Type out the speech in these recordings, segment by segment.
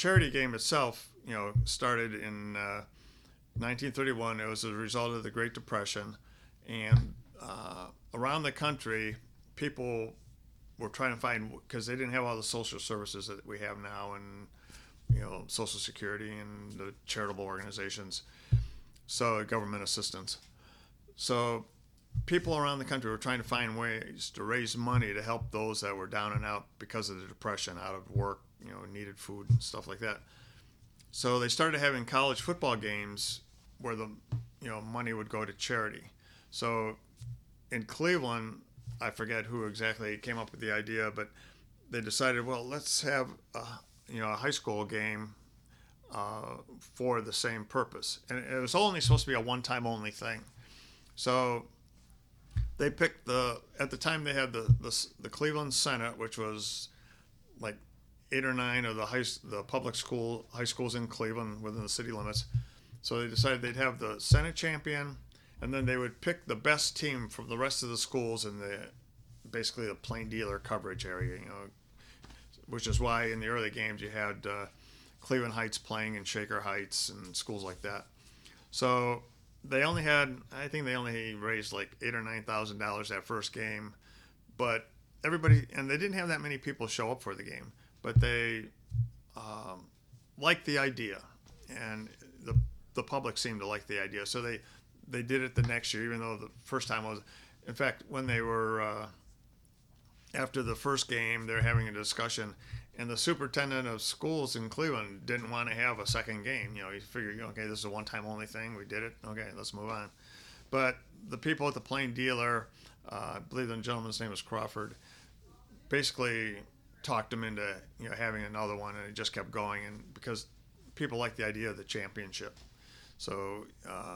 charity game itself, started in 1931. It was a result of the Great Depression, and around the country, people were trying to find, because they didn't have all the social services that we have now, and Social Security and the charitable organizations, so government assistance. So people around the country were trying to find ways to raise money to help those that were down and out because of the depression, out of work, needed food and stuff like that. So they started having college football games where the money would go to charity. So in Cleveland, I forget who exactly came up with the idea, but they decided, well, let's have a high school game for the same purpose. And it was only supposed to be a one-time only thing. So they picked at the time they had the Cleveland Senate, which was like 8 or 9 of the public high schools in Cleveland within the city limits. So they decided they'd have the Senate champion, and then they would pick the best team from the rest of the schools in basically the plain dealer coverage area, which is why in the early games you had Cleveland Heights playing in Shaker Heights and schools like that. So I think they only raised like $8,000 or $9,000 that first game, but everybody, and they didn't have that many people show up for the game, but they liked the idea, and the public seemed to like the idea. So they did it the next year, even though the first time was, in fact, when they were after the first game, they're having a discussion, and the superintendent of schools in Cleveland didn't want to have a second game. He figured, okay, this is a one-time only thing. We did it. Okay, let's move on. But the people at the Plain Dealer, I believe the gentleman's name was Crawford, basically talked him into having another one, and it just kept going. And because people liked the idea of the championship, so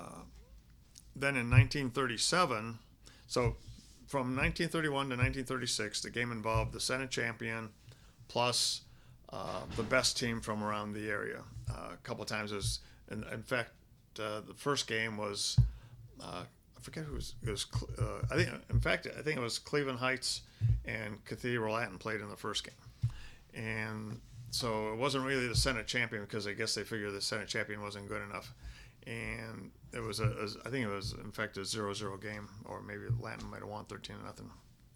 then in 1937, so from 1931 to 1936, the game involved the Senate champion plus the best team from around the area. A couple of times in fact, the first game was, I forget who it was. I think it was Cleveland Heights and Cathedral Latin played in the first game, and so it wasn't really the Senate champion because I guess they figured the Senate champion wasn't good enough, and it was I think it was in fact a 0-0 game, or maybe Latin might have won 13-0.